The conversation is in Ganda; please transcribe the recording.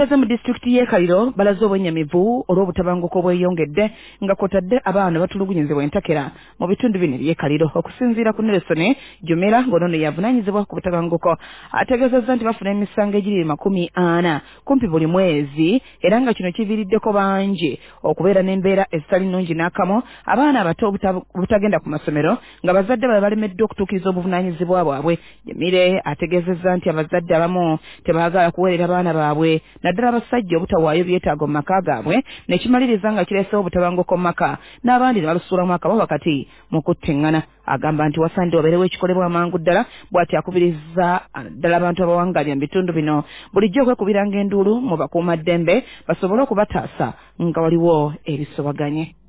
Abakulembeze mu disitulikiti y'e Kaliro balaze obwennyamivu olw'obutabanguko obweyongedde nga kwotadde abaana batulugunyizibwa entakera mu bitundu bino by'e Kaliro. Okusinziira ku Nelson Jumera ng'ono yavunaanyizibwa ku butabanguko ategeezezza nti bafuna emisango egiri 40 kumpi buli mwezi era nga kino kiviiriddeko bangi okubeera n'embeera ezitali nnungi n'akamu abaana abato obutagenda ku masomero nga bazadde babe balemeddwa okutuukiriza obuvunaanyizibwa bwabwe. Jemire ategeezezza nti abazadde abamu tebaagala kuweerera abaana baabwe naddala abasajja obutawaayo byetaago mu maka gaabwe nekimaliriza nga kireesewo obutabanguko mu maka n'abandi ne balusuulamu akabo wakati mu kutteŋŋana. Agamba nti wasaanidde wabeerewo ekikolebwa amangu ddala bw'ati akubiriza ddala abantu abawangalira mu bitundu bino bulijjo okwekubiranga enduulu mu bakuumaddembe basobole okubataasa nga waliwo ebisobaganye.